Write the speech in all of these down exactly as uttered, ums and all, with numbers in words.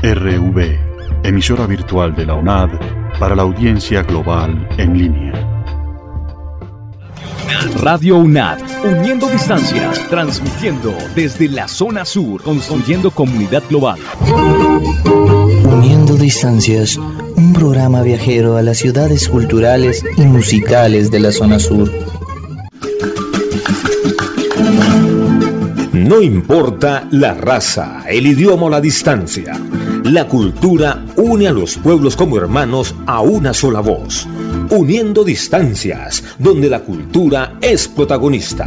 R V, emisora virtual de la UNAD para la audiencia global en línea. Radio UNAD, uniendo distancias, transmitiendo desde la zona sur, construyendo comunidad global. Uniendo distancias, un programa viajero a las ciudades culturales y musicales de la zona sur. No importa la raza, el idioma o la distancia, la cultura une a los pueblos como hermanos a una sola voz. Uniendo distancias, donde la cultura es protagonista.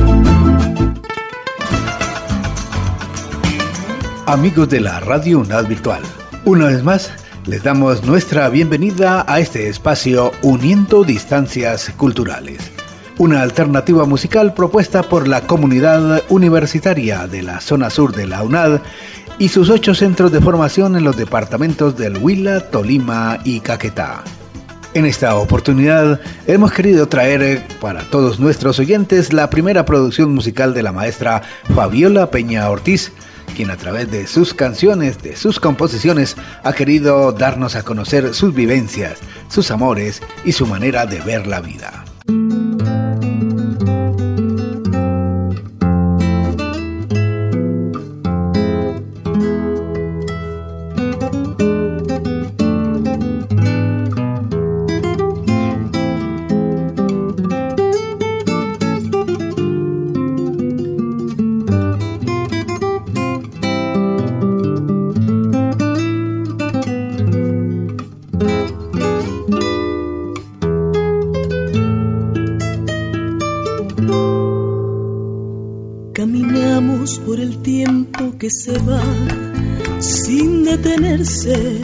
Amigos de la Radio UNAD Virtual, una vez más les damos nuestra bienvenida a este espacio Uniendo Distancias Culturales, una alternativa musical propuesta por la comunidad universitaria de la zona sur de la UNAD y sus ocho centros de formación en los departamentos del Huila, Tolima y Caquetá. En esta oportunidad hemos querido traer para todos nuestros oyentes la primera producción musical de la maestra Fabiola Peña Ortiz, quien a través de sus canciones, de sus composiciones, ha querido darnos a conocer sus vivencias, sus amores y su manera de ver la vida. Por el tiempo que se va sin detenerse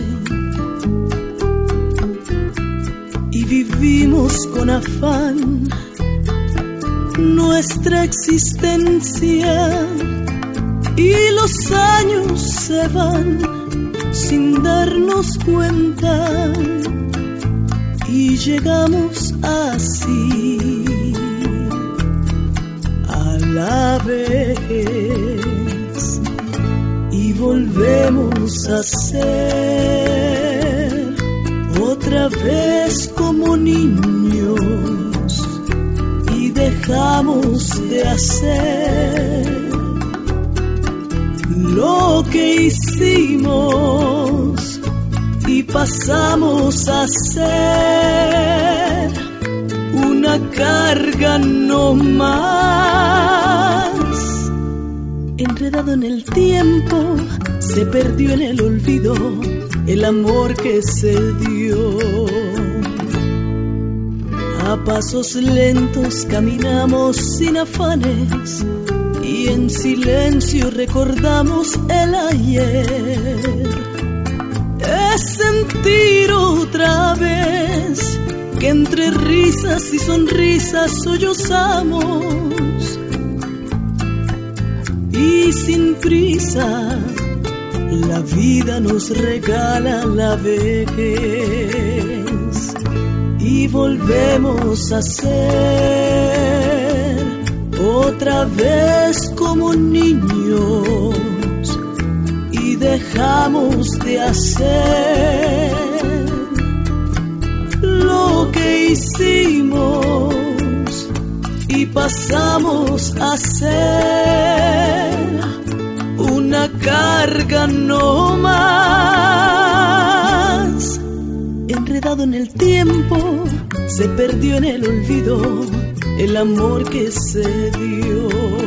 y vivimos con afán nuestra existencia y los años se van sin darnos cuenta y llegamos así a la vez y volvemos a ser otra vez como niños y dejamos de hacer lo que hicimos y pasamos a ser una carga no más. Enredado en el tiempo, se perdió en el olvido el amor que se dio. A pasos lentos caminamos sin afanes y en silencio recordamos el ayer. Es sentir otra vez que entre risas y sonrisas sollozamos y sin prisa la vida nos regala la vejez y volvemos a ser otra vez como niños y dejamos de hacer lo que hicimos y pasamos a ser una carga no más. Enredado en el tiempo, se perdió en el olvido el amor que se dio.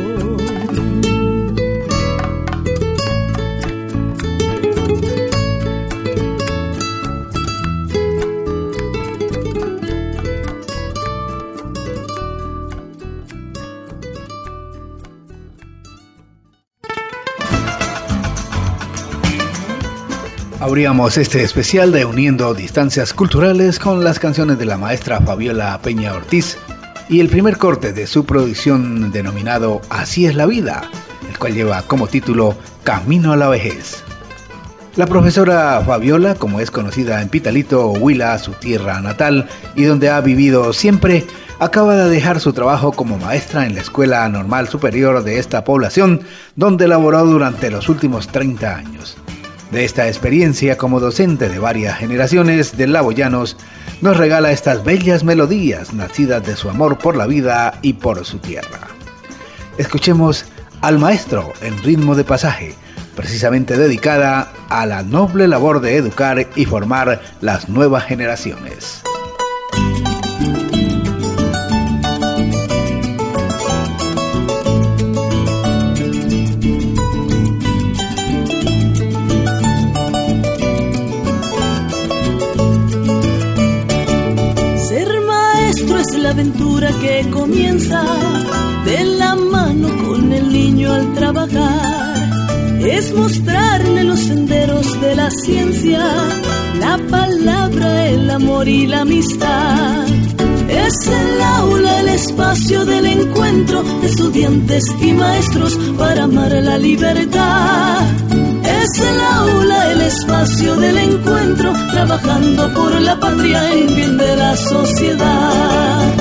Abríamos este especial de Uniendo Distancias Culturales con las canciones de la maestra Fabiola Peña Ortiz y el primer corte de su producción denominado Así es la vida, el cual lleva como título Camino a la vejez. La profesora Fabiola, como es conocida en Pitalito, Huila, su tierra natal, y donde ha vivido siempre, acaba de dejar su trabajo como maestra en la Escuela Normal Superior de esta población, donde laboró durante los últimos treinta años. De esta experiencia como docente de varias generaciones de laboyanos, nos regala estas bellas melodías nacidas de su amor por la vida y por su tierra. Escuchemos al maestro en ritmo de pasaje, precisamente dedicada a la noble labor de educar y formar las nuevas generaciones. La aventura que comienza de la mano con el niño al trabajar, es mostrarle los senderos de la ciencia, la palabra, el amor y la amistad. Es el aula, el espacio del encuentro de estudiantes y maestros para amar la libertad. Es el aula, el espacio del encuentro, trabajando por la patria en bien de la sociedad.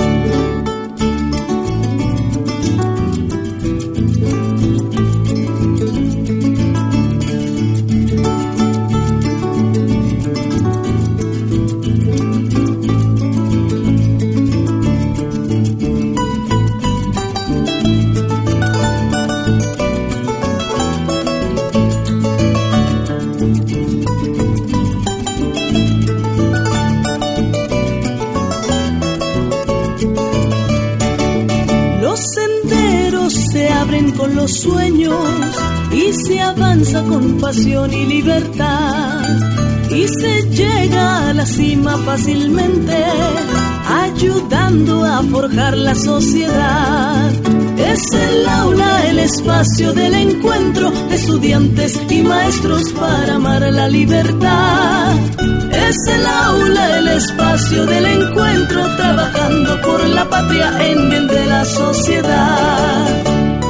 Con los sueños y se avanza con pasión y libertad y se llega a la cima fácilmente, ayudando a forjar la sociedad. Es el aula, el espacio del encuentro de estudiantes y maestros para amar la libertad. Es el aula, el espacio del encuentro, trabajando por la patria en bien de la sociedad.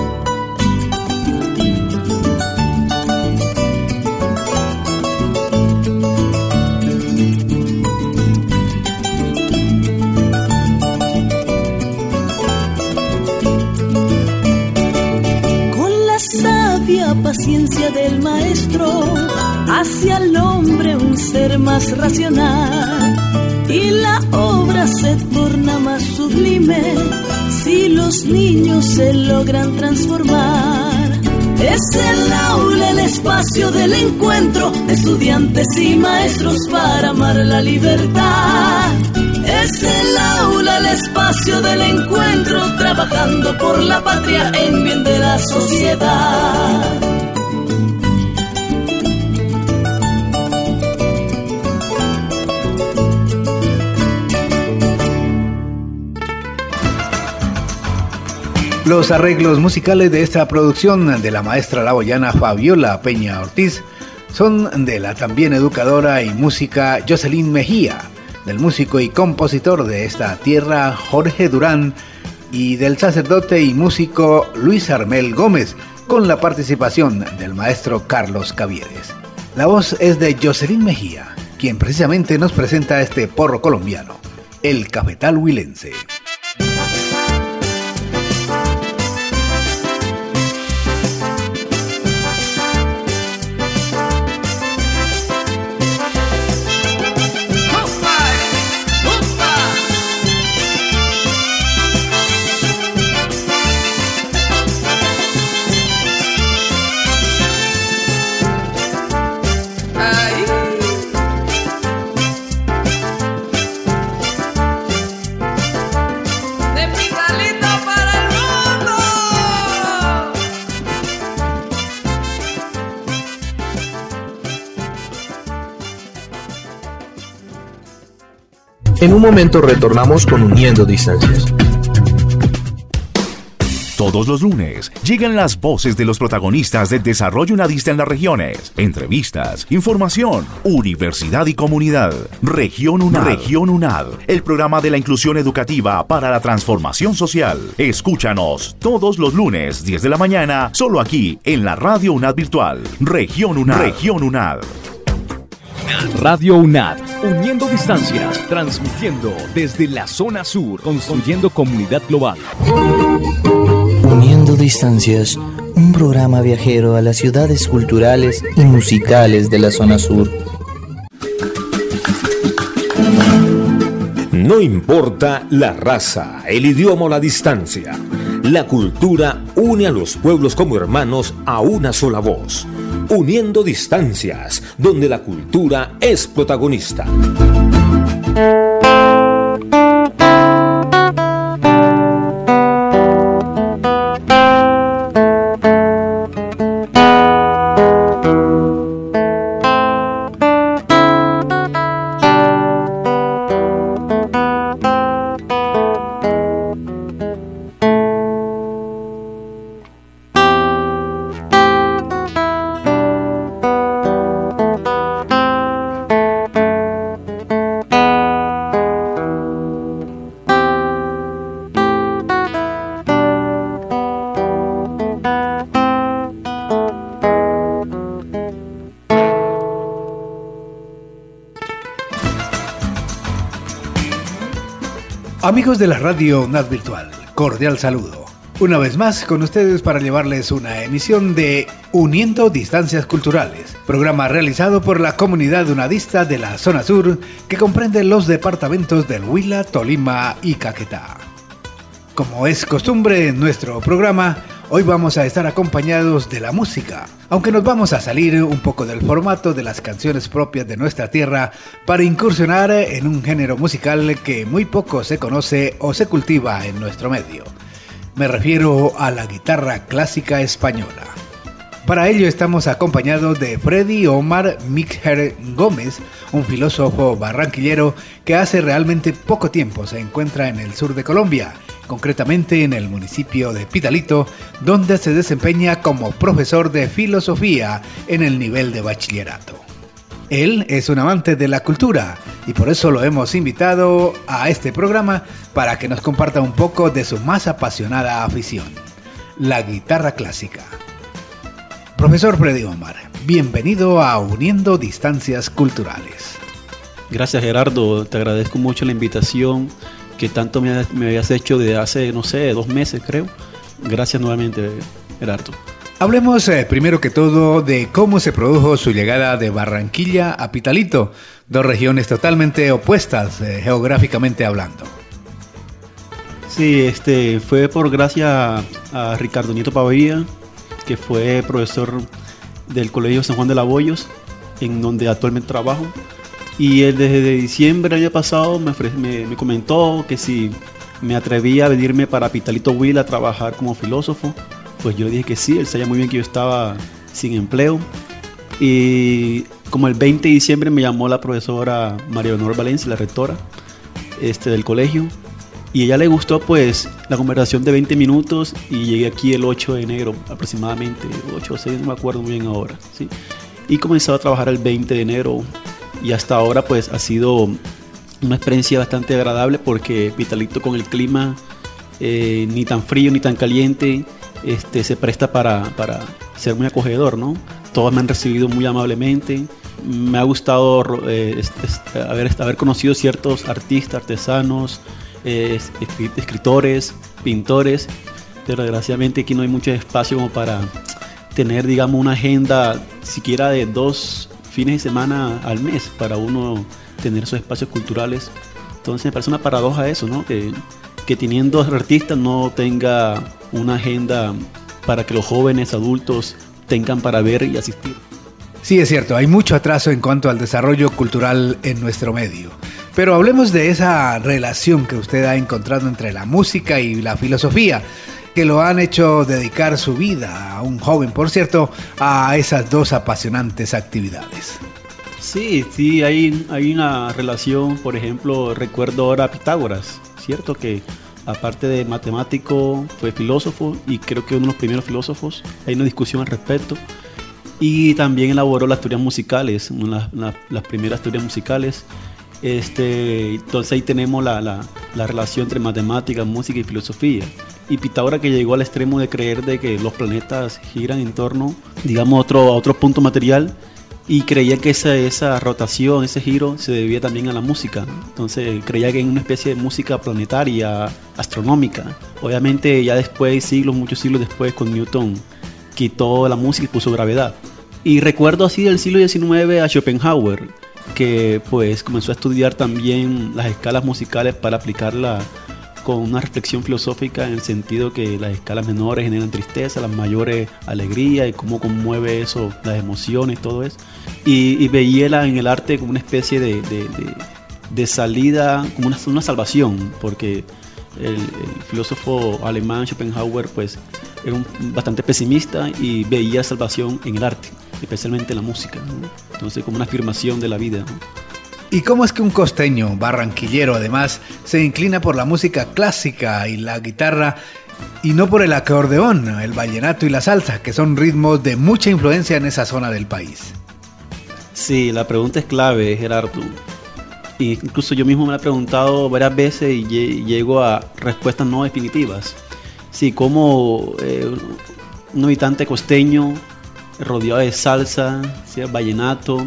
Paciencia del maestro hacia el hombre un ser más racional, y la obra se torna más sublime si los niños se logran transformar. Es el aula, el espacio del encuentro de estudiantes y maestros para amar la libertad. Es el aula, el espacio del encuentro, trabajando por la patria en bien de la sociedad. Los arreglos musicales de esta producción de la maestra laboyana Fabiola Peña Ortiz son de la también educadora y música Jocelyn Mejía, del músico y compositor de esta tierra Jorge Durán y del sacerdote y músico Luis Armel Gómez, con la participación del maestro Carlos Cavieres. La voz es de Jocelyn Mejía, quien precisamente nos presenta este porro colombiano, el Cafetal Huilense. En un momento retornamos con Uniendo Distancias. Todos los lunes llegan las voces de los protagonistas del desarrollo unadista en las regiones. Entrevistas, información, universidad y comunidad. Región UNAD. Región UNAD, el programa de la inclusión educativa para la transformación social. Escúchanos todos los lunes, diez de la mañana, solo aquí en la Radio UNAD Virtual. Región UNAD. Región UNAD. Radio UNAD, uniendo distancias, transmitiendo desde la zona sur, construyendo comunidad global. Uniendo Distancias, un programa viajero a las ciudades culturales y musicales de la zona sur. No importa la raza, el idioma o la distancia, la cultura une a los pueblos como hermanos a una sola voz, uniendo distancias, donde la cultura es protagonista. Amigos de la Radio UNAD Virtual, cordial saludo. Una vez más con ustedes para llevarles una emisión de Uniendo Distancias Culturales, programa realizado por la comunidad unadista de la zona sur que comprende los departamentos del Huila, Tolima y Caquetá. Como es costumbre en nuestro programa, hoy vamos a estar acompañados de la música, aunque nos vamos a salir un poco del formato de las canciones propias de nuestra tierra para incursionar en un género musical que muy poco se conoce o se cultiva en nuestro medio. Me refiero a la guitarra clásica española. Para ello estamos acompañados de Freddy Omar Mikher Gómez, un filósofo barranquillero que hace realmente poco tiempo se encuentra en el sur de Colombia, concretamente en el municipio de Pitalito, donde se desempeña como profesor de filosofía en el nivel de bachillerato. Él es un amante de la cultura y por eso lo hemos invitado a este programa para que nos comparta un poco de su más apasionada afición, la guitarra clásica. Profesor Freddy Omar, bienvenido a Uniendo Distancias Culturales. Gracias, Gerardo, te agradezco mucho la invitación que tanto me, me habías hecho desde hace, no sé, dos meses creo. Gracias nuevamente, Gerardo. Hablemos eh, primero que todo de cómo se produjo su llegada de Barranquilla a Pitalito, dos regiones totalmente opuestas eh, geográficamente hablando. Sí, este fue por gracia a Ricardo Nieto Pavía, que fue profesor del Colegio San Juan de Laboyos, en donde actualmente trabajo. Y él desde diciembre del año pasado me, me, me comentó que si me atrevía a venirme para Pitalito Huila a trabajar como filósofo, pues yo le dije que sí. Él sabía muy bien que yo estaba sin empleo. Y como el veinte de diciembre me llamó la profesora María Leonor Valencia, la rectora este, del colegio, y a ella le gustó pues la conversación de veinte minutos y llegué aquí el ocho de enero aproximadamente, ocho o seis, no me acuerdo muy bien ahora, ¿sí? Y comencé a trabajar el veinte de enero y hasta ahora pues ha sido una experiencia bastante agradable porque Pitalito con el clima eh, ni tan frío ni tan caliente este, se presta para, para ser muy acogedor, ¿no? Todos me han recibido muy amablemente. Me ha gustado eh, es, es, haber, haber conocido ciertos artistas, artesanos, eh, escritores, pintores, pero desgraciadamente aquí no hay mucho espacio como para tener, digamos, una agenda siquiera de dos fines de semana al mes para uno tener esos espacios culturales. Entonces me parece una paradoja eso, ¿no? Que, que teniendo artistas no tenga una agenda para que los jóvenes, adultos tengan para ver y asistir. Sí, es cierto, hay mucho atraso en cuanto al desarrollo cultural en nuestro medio. Pero hablemos de esa relación que usted ha encontrado entre la música y la filosofía, que lo han hecho dedicar su vida, a un joven, por cierto, a esas dos apasionantes actividades. Sí, sí, hay, hay una relación. Por ejemplo, recuerdo ahora a Pitágoras, ¿cierto? Que aparte de matemático, fue filósofo y creo que uno de los primeros filósofos. Hay una discusión al respecto. Y también elaboró las teorías musicales, una, la, las primeras teorías musicales. Este, entonces ahí tenemos la, la, la relación entre matemáticas, música y filosofía. Y Pitágoras, que llegó al extremo de creer de que los planetas giran en torno, digamos, a otro, a otro punto material, y creía que esa, esa rotación, ese giro se debía también a la música. Entonces creía que en una especie de música planetaria, astronómica. Obviamente ya después, siglos, muchos siglos después, con Newton quitó la música y puso gravedad. Y recuerdo así del siglo diecinueve a Schopenhauer, que pues comenzó a estudiar también las escalas musicales para aplicarla con una reflexión filosófica, en el sentido que las escalas menores generan tristeza, las mayores alegría, y cómo conmueve eso, las emociones, todo eso. Y, y veía en el arte como una especie de, de, de, de salida, como una, una salvación, porque el, el filósofo alemán Schopenhauer pues era un, bastante pesimista y veía salvación en el arte, especialmente en la música, ¿no? Entonces como una afirmación de la vida, ¿no? ¿Y cómo es que un costeño, barranquillero además, se inclina por la música clásica y la guitarra y no por el acordeón, el vallenato y la salsa, que son ritmos de mucha influencia en esa zona del país? Sí, la pregunta es clave, Gerardo. Y incluso yo mismo me la he preguntado varias veces y llego a respuestas no definitivas. Sí, como eh, un habitante costeño rodeado de salsa, ¿sí?, vallenato,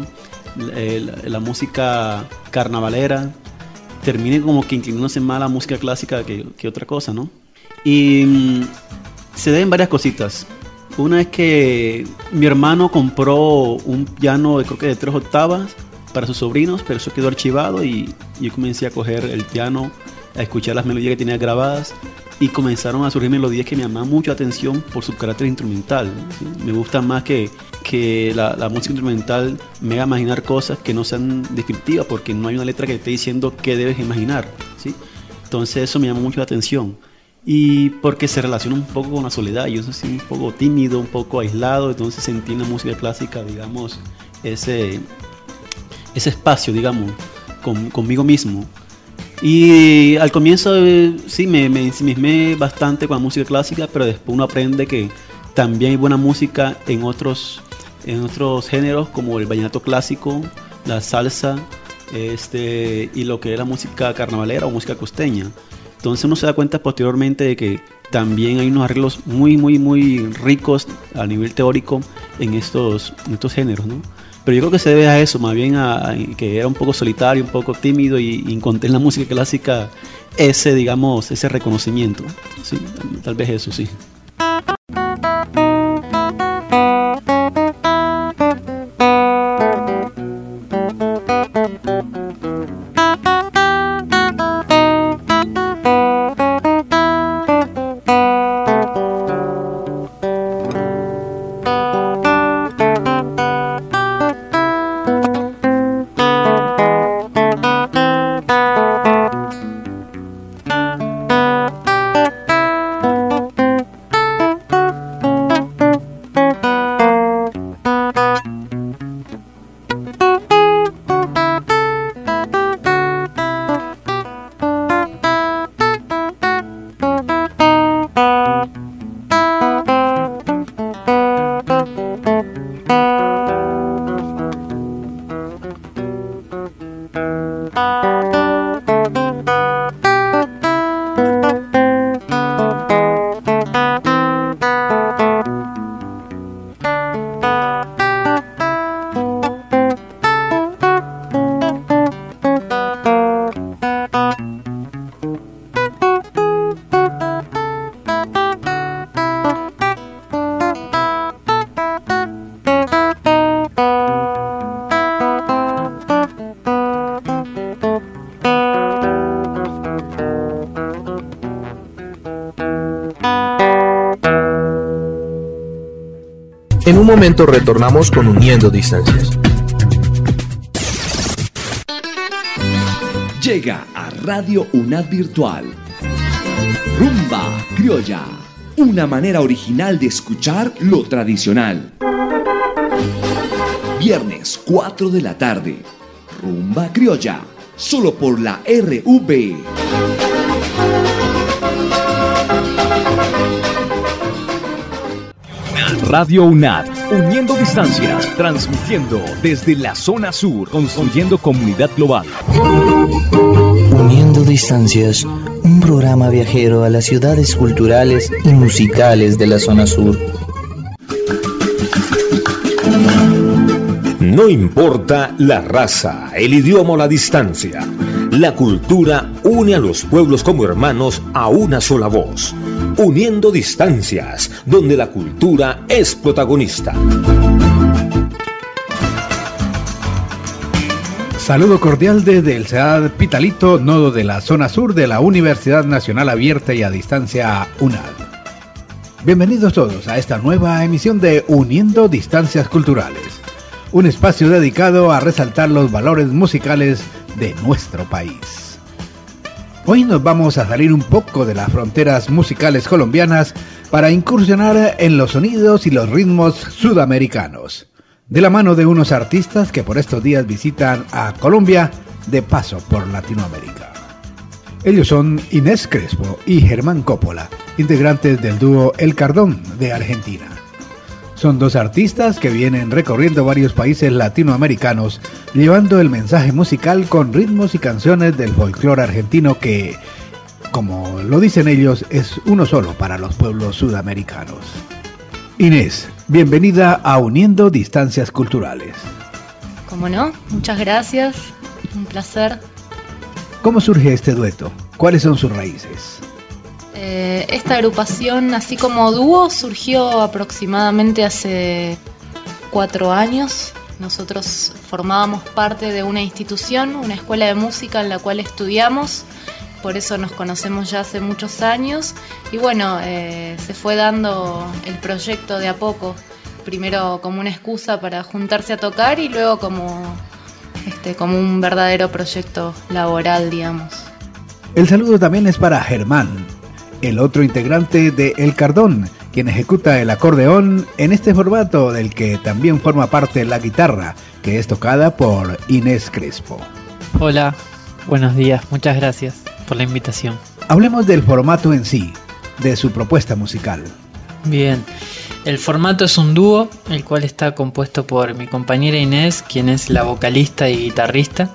La, la música carnavalera, termine como que inclinándose más a la música clásica que, que otra cosa, ¿no? Y mmm, se deben varias cositas. Una es que mi hermano compró un piano, creo que de tres octavas, para sus sobrinos, pero eso quedó archivado y yo comencé a coger el piano, a escuchar las melodías que tenía grabadas, y comenzaron a surgir melodías que me llamaban mucho la atención por su carácter instrumental, ¿sí? Me gusta más que, que la, la música instrumental me haga imaginar cosas que no sean descriptivas, porque no hay una letra que te esté diciendo qué debes imaginar, ¿sí? Entonces eso me llama mucho la atención. Y porque se relaciona un poco con la soledad. Yo soy un poco tímido, un poco aislado, entonces sentí en la música clásica, digamos, ese, ese espacio, digamos, con, conmigo mismo. Y al comienzo eh, sí me, me ensimismé bastante con la música clásica, pero después uno aprende que también hay buena música en otros, en otros géneros, como el vallenato clásico, la salsa, este, y lo que es la música carnavalera o música costeña. Entonces uno se da cuenta posteriormente de que también hay unos arreglos muy, muy, muy ricos a nivel teórico en estos, en estos géneros, ¿no? Pero yo creo que se debe a eso, más bien a, a que era un poco solitario, un poco tímido, y, y encontré en la música clásica ese, digamos, ese reconocimiento. Sí, tal vez eso, sí. En un momento retornamos con Uniendo Distancias. Llega a Radio UNAD Virtual Rumba Criolla, una manera original de escuchar lo tradicional. Viernes cuatro de la tarde, Rumba Criolla, solo por la R V. Radio UNAD, uniendo distancias, transmitiendo desde la zona sur, construyendo comunidad global. Uniendo Distancias, un programa viajero a las ciudades culturales y musicales de la zona sur. No importa la raza, el idioma o la distancia, la cultura une a los pueblos como hermanos a una sola voz, uniendo distancias donde la cultura es protagonista. Saludo cordial desde el CEAD Pitalito, nodo de la zona sur de la Universidad Nacional Abierta y a Distancia UNAD. Bienvenidos todos a esta nueva emisión de Uniendo Distancias Culturales, un espacio dedicado a resaltar los valores musicales de nuestro país. Hoy nos vamos a salir un poco de las fronteras musicales colombianas para incursionar en los sonidos y los ritmos sudamericanos, de la mano de unos artistas que por estos días visitan a Colombia de paso por Latinoamérica. Ellos son Inés Crespo y Germán Coppola, integrantes del dúo El Cardón de Argentina. Son dos artistas que vienen recorriendo varios países latinoamericanos, llevando el mensaje musical con ritmos y canciones del folclore argentino que, como lo dicen ellos, es uno solo para los pueblos sudamericanos. Inés, bienvenida a Uniendo Distancias Culturales. ¿Cómo no? Muchas gracias, un placer. ¿Cómo surge este dueto? ¿Cuáles son sus raíces? Eh, esta agrupación, así como dúo, surgió aproximadamente hace cuatro años. Nosotros formábamos parte de una institución, una escuela de música en la cual estudiamos. Por eso nos conocemos ya hace muchos años y bueno, eh, se fue dando el proyecto de a poco, primero como una excusa para juntarse a tocar y luego como, este, como un verdadero proyecto laboral, digamos. El saludo también es para Germán, el otro integrante de El Cardón, quien ejecuta el acordeón en este formato del que también forma parte la guitarra, que es tocada por Inés Crespo. Hola, buenos días, muchas gracias por la invitación. Hablemos del formato en sí, de su propuesta musical. Bien, el formato es un dúo, el cual está compuesto por mi compañera Inés, quien es la vocalista y guitarrista,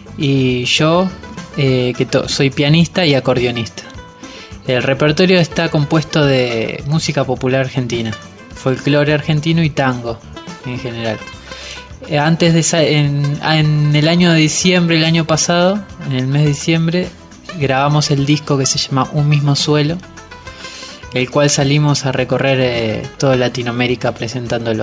y yo, eh, que to- soy pianista y acordeonista. El repertorio está compuesto de música popular argentina, folclore argentino y tango en general. Antes de esa, en, en el año de diciembre, el año pasado, en el mes de diciembre, grabamos el disco que se llama Un Mismo Suelo, el cual salimos a recorrer eh, toda Latinoamérica presentándolo.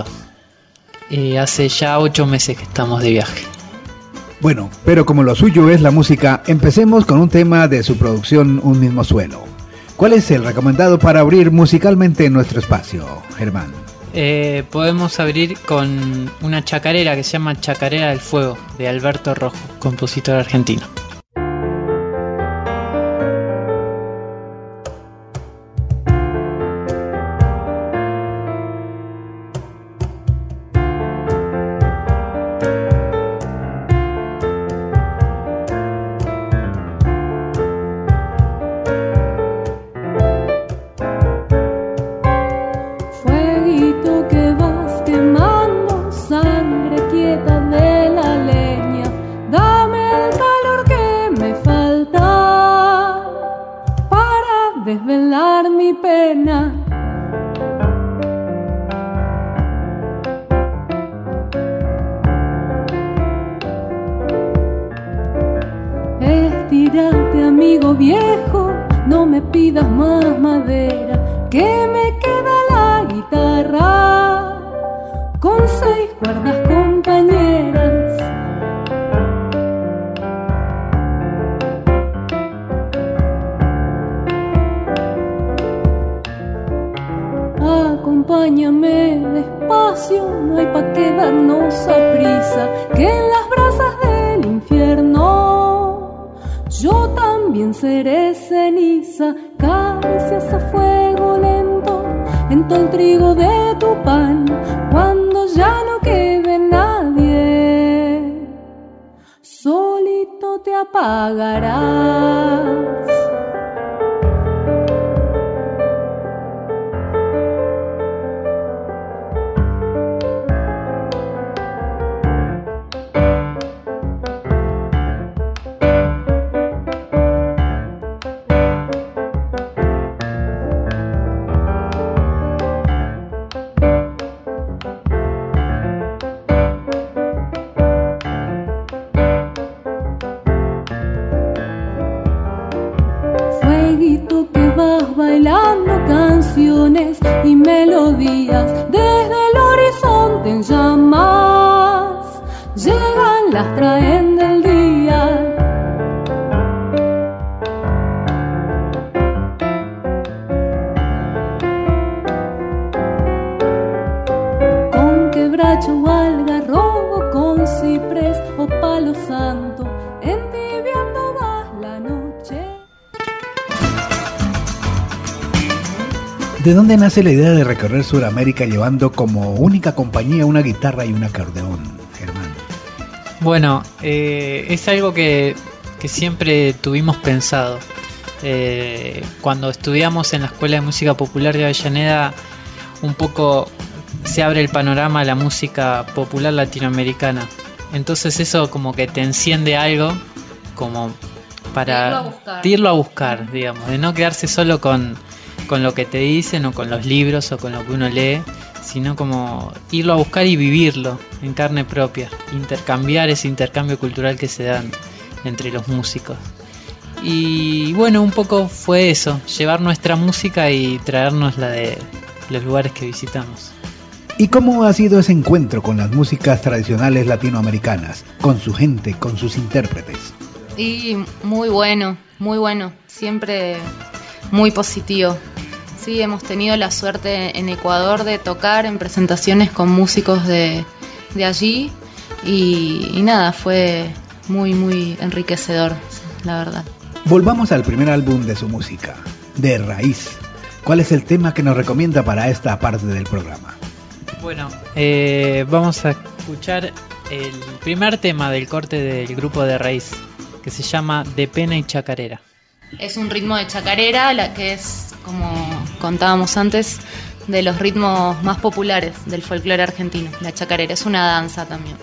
Eh, hace ya ocho meses que estamos de viaje. Bueno, pero como lo suyo es la música, empecemos con un tema de su producción Un Mismo Suelo. ¿Cuál es el recomendado para abrir musicalmente en nuestro espacio, Germán? Eh, podemos abrir con una chacarera que se llama Chacarera del Fuego, de Alberto Rojo, compositor argentino. Desvelar mi pena. Estírate, amigo viejo, no me pidas más madera, que me queda la guitarra con seis cuerdas compañeras. Acompáñame despacio, no hay pa' quedarnos a prisa, que en las brasas del infierno yo también seré ceniza. Caricias a fuego lento en todo el trigo de tu pan, cuando ya no quede nadie, solito te apagarás. canciones y melodías desde el horizonte en llamas. Llegan, las traen del día. Con quebracho o algarrobo, con ciprés o palo santo, entibiando vas la noche. ¿De dónde nace la idea de recorrer Sudamérica llevando como única compañía una guitarra y un acordeón, Germán? Bueno, eh, es algo que, que siempre tuvimos pensado. Eh, cuando estudiamos en la Escuela de Música Popular de Avellaneda, un poco se abre el panorama a la música popular latinoamericana. Entonces eso como que te enciende algo como para irlo a buscar, irlo a buscar, digamos, de no quedarse solo con, con lo que te dicen o con los libros o con lo que uno lee, sino como irlo a buscar y vivirlo en carne propia, intercambiar ese intercambio cultural que se dan entre los músicos. Y bueno, un poco fue eso, llevar nuestra música y traernos la de los lugares que visitamos. ¿Y cómo ha sido ese encuentro con las músicas tradicionales latinoamericanas, con su gente, con sus intérpretes? Y muy bueno, muy bueno, siempre muy positivo. Sí, hemos tenido la suerte en Ecuador de tocar en presentaciones con músicos de, de allí y, y nada, fue muy, muy enriquecedor, la verdad. Volvamos al primer álbum de su música, De Raíz. ¿Cuál es el tema que nos recomienda para esta parte del programa? Bueno, eh, vamos a escuchar el primer tema del corte del grupo De Raíz, que se llama De Pena y Chacarera. Es un ritmo de chacarera, la que es, como contábamos antes, de los ritmos más populares del folclore argentino. La chacarera es una danza también.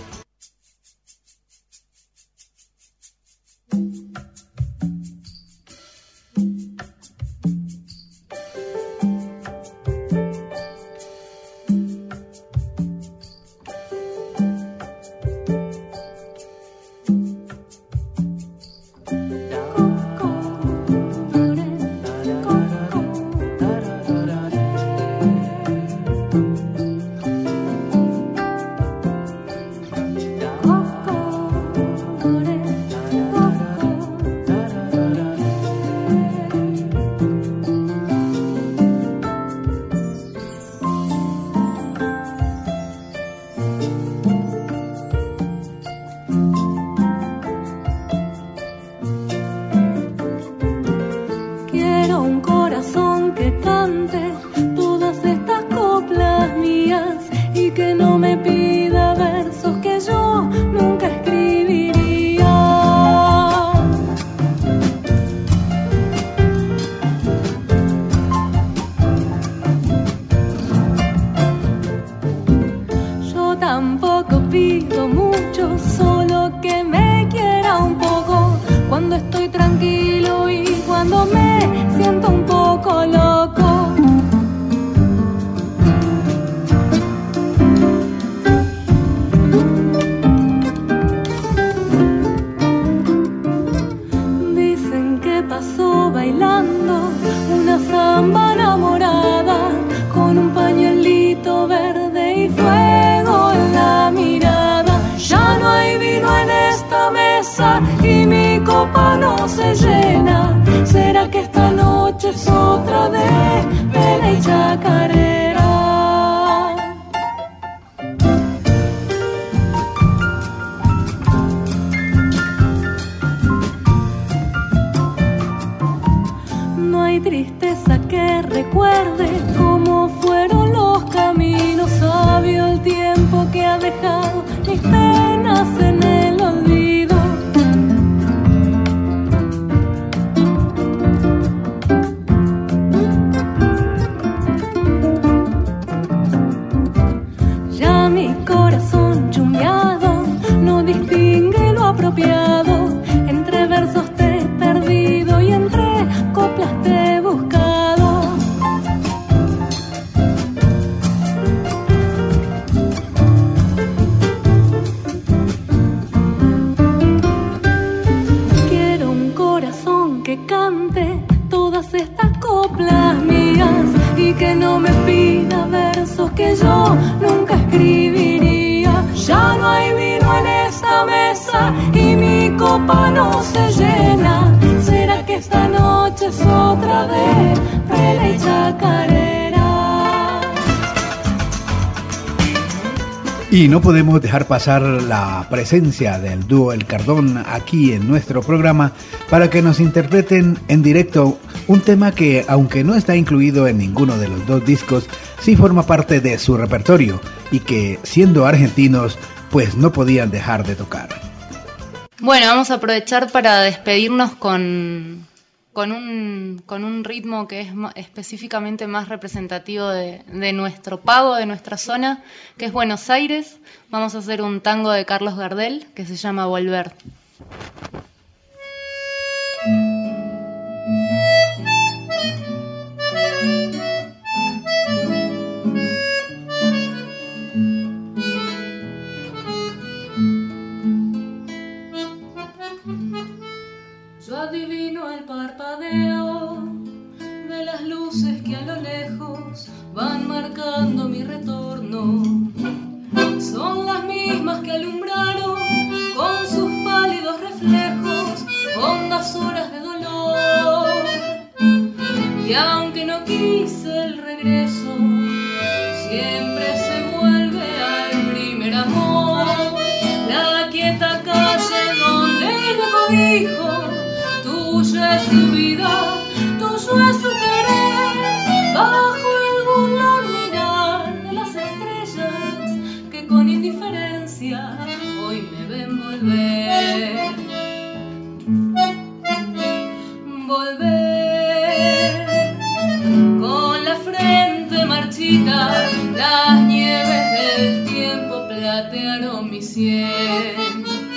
Que cante todas estas coplas mías y que no me copa no se llena. ¿Será que esta noche es otra de pela y chacarera? Y no podemos dejar pasar la presencia del dúo El Cardón aquí en nuestro programa para que nos interpreten en directo un tema que, aunque no está incluido en ninguno de los dos discos, sí forma parte de su repertorio y que, siendo argentinos, pues no podían dejar de tocar. Bueno, vamos a aprovechar para despedirnos con, con, un, con un ritmo que es específicamente más representativo de, de nuestro pago, de nuestra zona, que es Buenos Aires. Vamos a hacer un tango de Carlos Gardel que se llama Volver. Yo adivino el parpadeo de las luces que a lo lejos van marcando mi retorno. Son las mismas que alumbraron con sus pálidos reflejos hondas horas de dolor. Y aunque no quise el regreso, siempre se vuelve al primer amor. La quieta calle donde me cobijo, tuya es su vida, tuyo es su querer, bajo el burlón mirar de las estrellas que con indiferencia hoy me ven volver. Volver con la frente marchita, las nieves del tiempo platearon mi sien.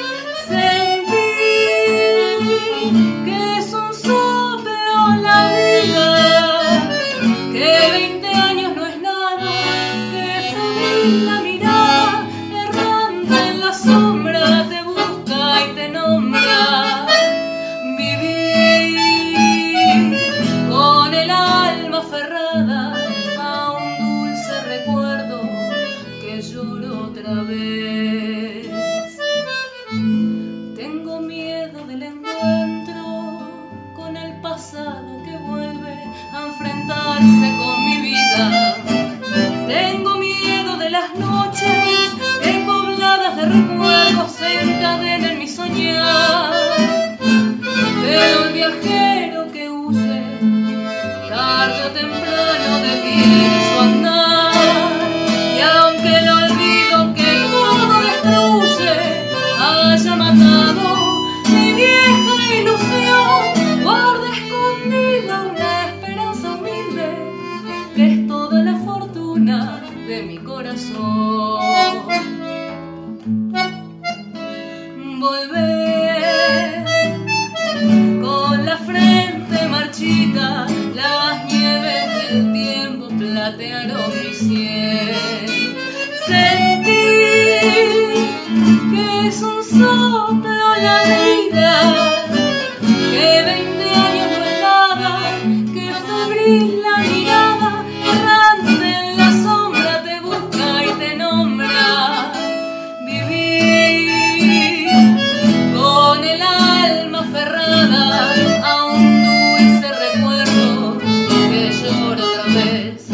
Que veinte años no es nada, que febril la mirada, errante en la sombra, te busca y te nombra. Vivir con el alma aferrada a un dulce recuerdo que lloro otra vez. Tengo miedo del encuentro con el pasado que vuelve a enfrentarse con mi vida. Tengo miedo de las noches que pobladas de recuerdos se encadenen mi soñar. Pero el viajero que huye tarde o temprano detiene su andar. Y aunque el olvido que todo destruye haya matado mi vieja ilusión, guarda escondida una esperanza humilde que es toda la fortuna de mi corazón. Volver con la frente marchita, las nieves del tiempo platearon mi sien. Sentir que es un soplo la vida, que veinte años no es nada, que febril la mirada, errante en la sombra te busca y te nombra. Vivir con el alma aferrada a un dulce recuerdo que lloro otra vez.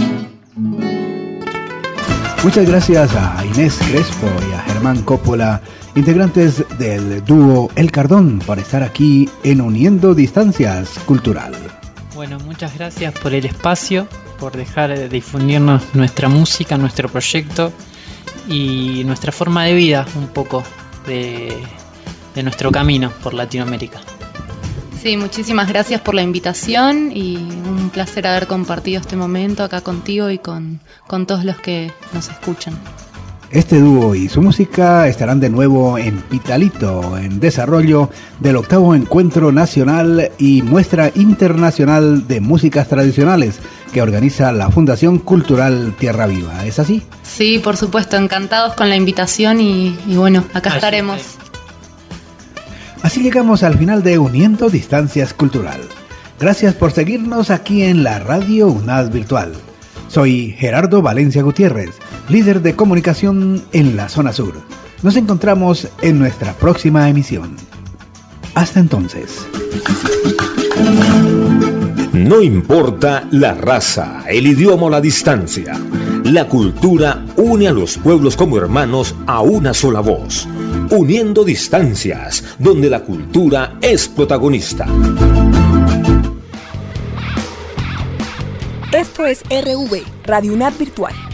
Muchas gracias a Inés Crespo y a Germán Coppola, integrantes del dúo El Cardón, por estar aquí en Uniendo Distancias Cultural. Bueno, muchas gracias por el espacio, por dejar de difundirnos nuestra música, nuestro proyecto y nuestra forma de vida, un poco de, de nuestro camino por Latinoamérica. Sí, muchísimas gracias por la invitación y un placer haber compartido este momento acá contigo y con, con todos los que nos escuchan. Este dúo y su música estarán de nuevo en Pitalito, en desarrollo del octavo Encuentro Nacional y Muestra Internacional de Músicas Tradicionales que organiza la Fundación Cultural Tierra Viva. ¿Es así? Sí, por supuesto, encantados con la invitación y, y bueno, acá Así estaremos. Es. Así llegamos al final de Uniendo Distancias Cultural. Gracias por seguirnos aquí en la Radio UNAD Virtual. Soy Gerardo Valencia Gutiérrez, líder de comunicación en la zona sur. Nos encontramos en nuestra próxima emisión. Hasta entonces. No importa la raza, el idioma o la distancia, la cultura une a los pueblos como hermanos a una sola voz, uniendo distancias donde la cultura es protagonista. Esto es R V, Radio UNAD Virtual.